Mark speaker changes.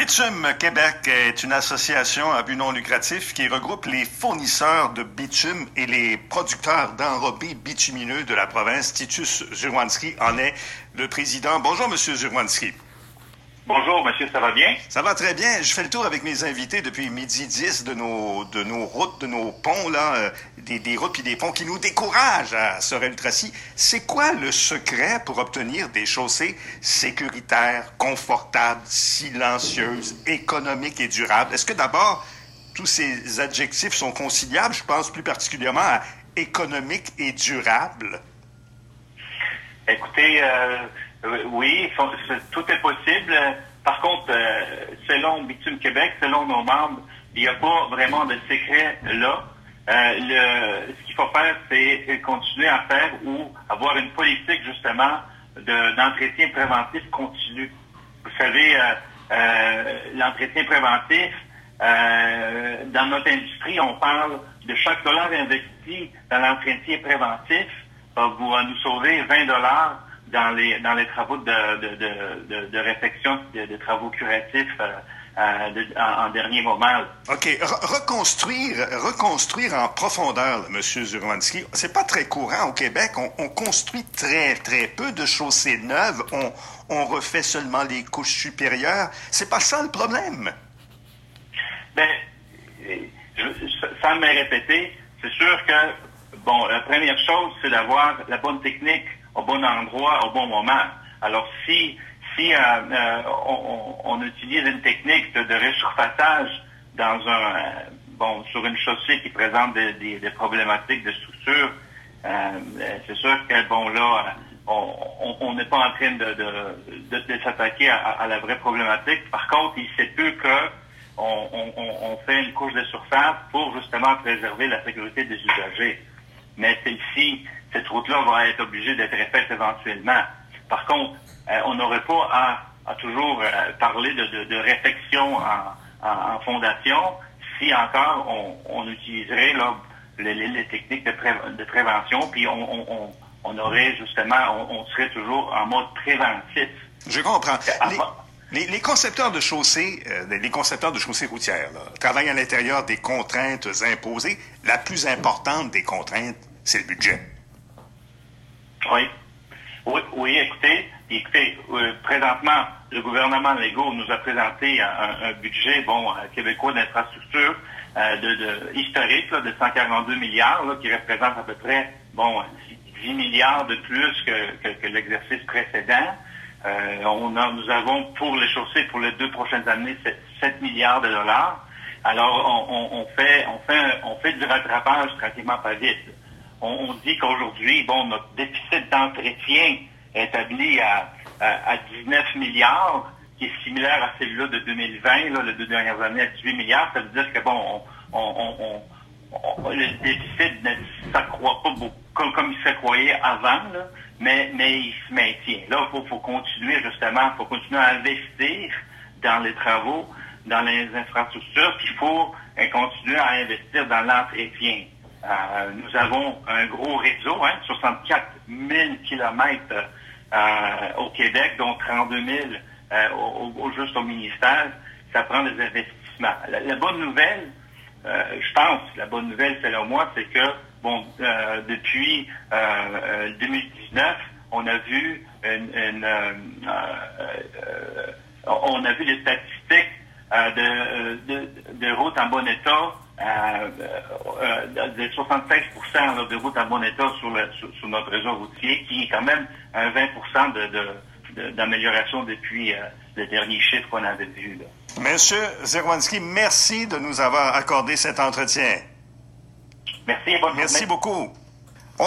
Speaker 1: Bitume Québec est une association à but non lucratif qui regroupe les fournisseurs de bitume et les producteurs d'enrobés bitumineux de la province. Titus Zurwanski en est le président. Bonjour, Monsieur Zurwanski.
Speaker 2: Bonjour, monsieur, ça va bien?
Speaker 1: Ça va très bien. Je fais le tour avec mes invités depuis midi 10 de nos routes, de nos ponts, là, des routes et des ponts qui nous découragent à Sorel-Tracy. C'est quoi le secret pour obtenir des chaussées sécuritaires, confortables, silencieuses, économiques et durables? Est-ce que d'abord, tous ces adjectifs sont conciliables? Je pense plus particulièrement à économique et durable.
Speaker 2: Écoutez, oui, tout est possible. Par contre, selon Bitume Québec, selon nos membres, il n'y a pas vraiment de secret là. Ce qu'il faut faire, c'est continuer à faire ou avoir une politique justement d'entretien préventif continu. Vous savez, l'entretien préventif, dans notre industrie, on parle de chaque dollar investi dans l'entretien préventif va nous sauver 20 dollars dans les travaux de réfection, de travaux curatifs en dernier moment.
Speaker 1: OK. Reconstruire en profondeur, là, M. Zurwanski, c'est pas très courant au Québec. On construit très, très peu de chaussées neuves. On refait seulement les couches supérieures. C'est pas ça le problème.
Speaker 2: Bien, sans me répéter, c'est sûr que bon, la première chose, c'est d'avoir la bonne technique au bon endroit, au bon moment. Alors, si on utilise une technique de résurfaçage sur une chaussée qui présente des problématiques de structure, c'est sûr que on n'est pas en train de s'attaquer à la vraie problématique. Par contre, il se peut que on fait une couche de surface pour justement préserver la sécurité des usagers. Mais cette route-là va être obligée d'être refaite éventuellement. Par contre, on n'aurait pas à toujours parler de réfection en fondation si encore on utiliserait là, les techniques de prévention, puis on aurait justement, on serait toujours en mode préventif.
Speaker 1: Je comprends. Les concepteurs de chaussées, les concepteurs de chaussées routières, là, travaillent à l'intérieur des contraintes imposées. La plus importante des contraintes, c'est le budget.
Speaker 2: Oui, écoutez, présentement, le gouvernement Legault nous a présenté un budget, québécois d'infrastructure, historique, là, de 142 milliards, là, qui représente à peu près, 10 milliards de plus que l'exercice précédent. Nous avons pour les chaussées, pour les 2 prochaines années, 7 milliards de dollars. Alors, on fait du rattrapage tranquillement pas vite. On dit qu'aujourd'hui, notre déficit d'entretien est établi à 19 milliards, qui est similaire à celui-là de 2020, là, les 2 dernières années, à 18 milliards. Ça veut dire que le déficit ne s'accroît pas beaucoup comme il s'accroyait avant, là, mais il se maintient. Là, il faut continuer justement, il faut continuer à investir dans les travaux, dans les infrastructures, puis il faut continuer à investir dans l'entretien. Nous avons un gros réseau, 64 000 kilomètres au Québec, dont 32 000 juste au ministère. Ça prend des investissements. La bonne nouvelle, la bonne nouvelle, selon moi, c'est que depuis 2019, on a vu on a vu des statistiques de routes en bon état, de 76% de routes en bon état sur notre réseau routier, qui est quand même un 20% d'amélioration depuis le dernier chiffre qu'on avait vu. Là.
Speaker 1: Monsieur Zurwanski, merci de nous avoir accordé cet entretien.
Speaker 2: Merci et bonne journée.
Speaker 1: Merci beaucoup.